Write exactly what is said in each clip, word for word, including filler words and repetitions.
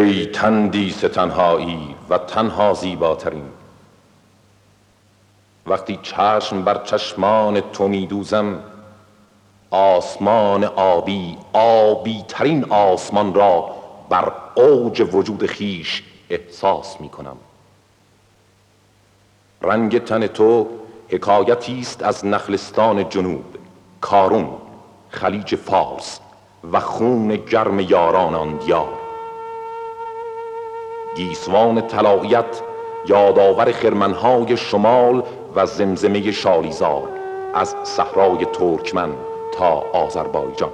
ای تندیس تنهایی و تنها زیباترین. وقتی چشم بر چشمان تو می دوزم، آسمان آبی، آبی ترین آسمان را بر اوج وجود خیش احساس می کنم. رنگ تن تو حکایتی است از نخلستان جنوب، کارون، خلیج فارس و خون گرم یاران آن دیار. گیسوان طلاییت یادآور خرمنهای شمال و زمزمه شالیزار از صحرای ترکمن تا آذربایجان.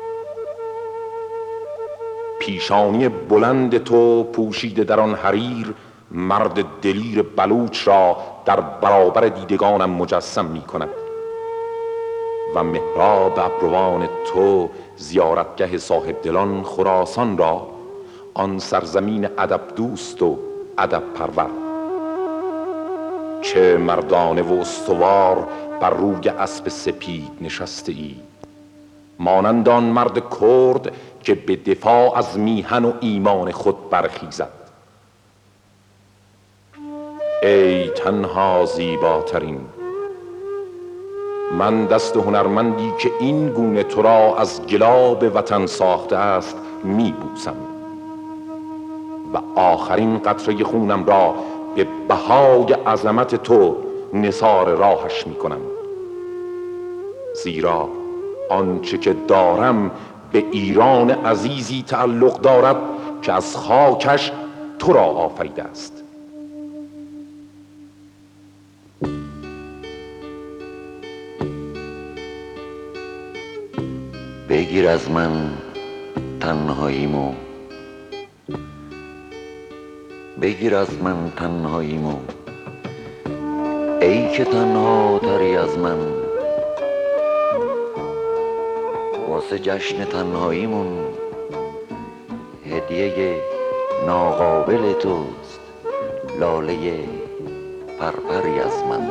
پیشانی بلند تو پوشیده در آن حریر مرد دلیر بلوچ را در برابر دیدگانم مجسم می کند و محراب ابروان تو زیارتگه صاحب دلان خراسان را، آن سرزمین ادب دوست و ادب پرور. چه مردانه و استوار بر روی اسب سپید نشسته ای، مانند آن مرد کرد که به دفاع از میهن و ایمان خود برخیزد. ای تنها زیباترین، من دست هنرمندی که این گونه تو را از گلاب وطن ساخته است می بوسم و آخرین قطره خونم را به بهای عظمت تو نثار راهش می کنم، زیرا آنچه که دارم به ایران عزیزی تعلق دارد که از خاکش تو را آفریده است. بگیر از من تنهاییمو، بگیر از من تنهاییمو، ای که تنها تری از من. واسه جشن تنهاییمون هدیه ناقابل توست، لاله پرپری از من.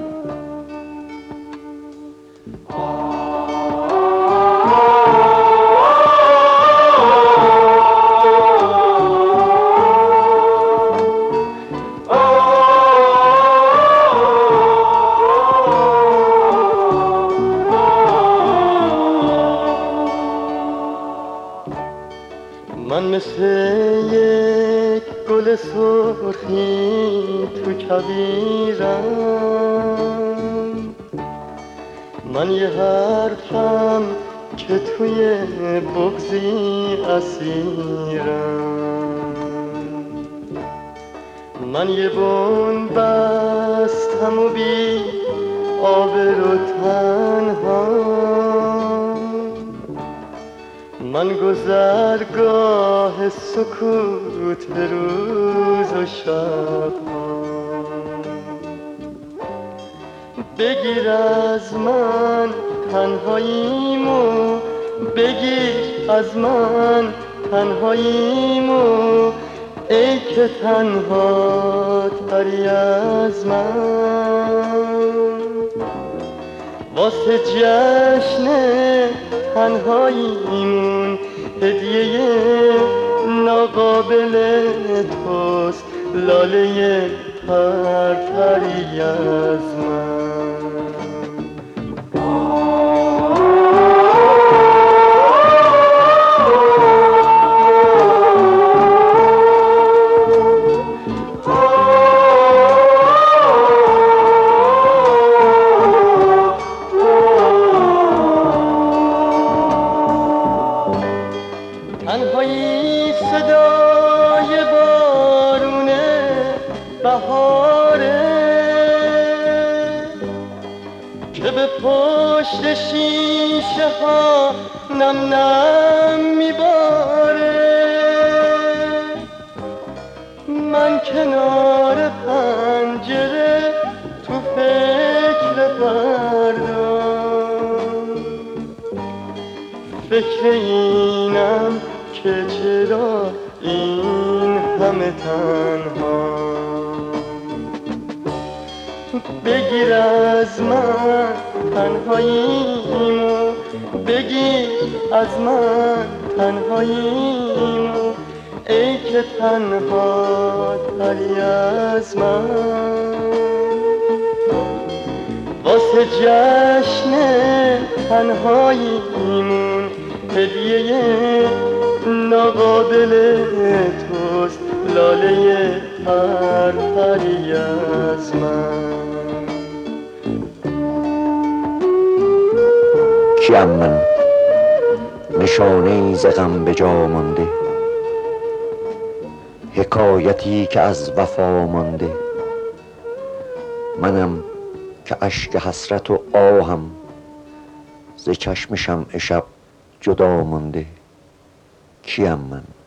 من مثل یک گل سرخی تو کویرم، من یه حرفم که توی بغضی اسیرم، من یه بن بستم و بی آبرو تنها، من گذرگاه سکوت روز و شبها. بگیر از من تنهاییمو، بگیر از من تنهاییمو، ای که تنها تری از من. واسه جشن تنهاییمون هدیه ناقابل توست، لاله پرپری از من. تنهایی صدای بارون بهاره که به پشت شیشه ها نم نم میباره. من کنار پنجره تو فکر فردا، فکر اینم که چرا این همه تنها. بگیر از من تنهاییمو، بگیر از من تنهاییمو، ای که تنها تری از من، واسه جشن تنهاییمون هدیه ناقابل توست، لاله پرپری از من. کیم من نشانه ای ز غم به جا مانده، حکایتی که از وفا مانده. منم که اشک حسرت و آهم ز چشم شمع شب جدا مانده. کیم من